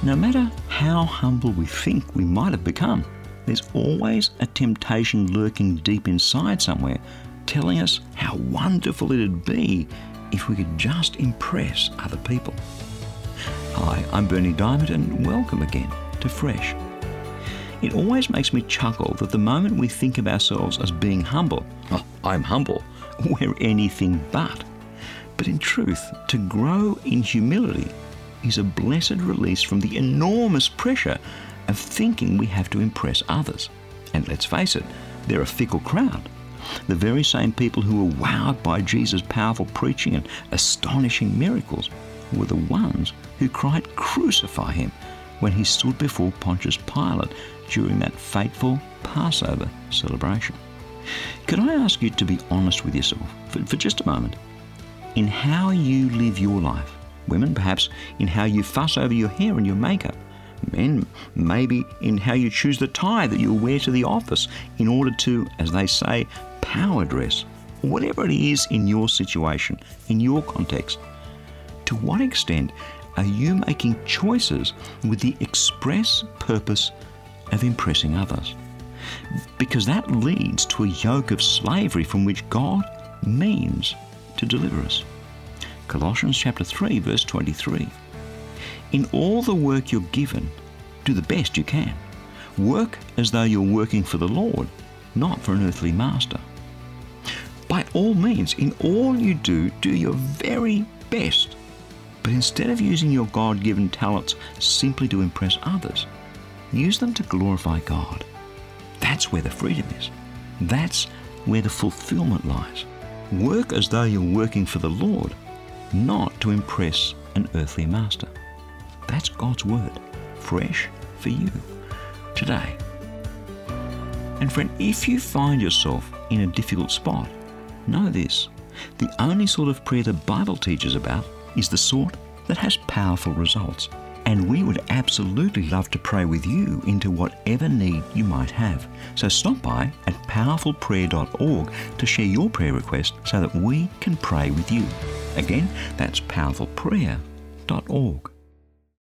No matter how humble we think we might have become, there's always a temptation lurking deep inside somewhere, telling us how wonderful it'd be if we could just impress other people. Hi, I'm Berni Dymet, and welcome again to Fresh. It always makes me chuckle that the moment we think of ourselves as being humble, oh, I'm humble, we're anything but. But in truth, to grow in humility is a blessed release from the enormous pressure of thinking we have to impress others. And let's face it, they're a fickle crowd. The very same people who were wowed by Jesus' powerful preaching and astonishing miracles were the ones who cried, "Crucify him," when he stood before Pontius Pilate during that fateful Passover celebration. Could I ask you to be honest with yourself for just a moment in how you live your life? Women, perhaps in how you fuss over your hair and your makeup. Men, maybe in how you choose the tie that you'll wear to the office in order to, as they say, power dress. Whatever it is in your situation, in your context, to what extent are you making choices with the express purpose of impressing others? Because that leads to a yoke of slavery from which God means to deliver us. Colossians chapter 3, verse 23. In all the work you're given, do the best you can. Work as though you're working for the Lord, not for an earthly master. By all means, in all you do, do your very best. But instead of using your God-given talents simply to impress others, use them to glorify God. That's where the freedom is. That's where the fulfillment lies. Work as though you're working for the Lord, not to impress an earthly master. That's God's word, fresh for you today. And friend, if you find yourself in a difficult spot, know this: the only sort of prayer the Bible teaches about is the sort that has powerful results. And we would absolutely love to pray with you into whatever need you might have. So stop by at powerfulprayer.org to share your prayer request so that we can pray with you. Again, that's powerfulprayer.org.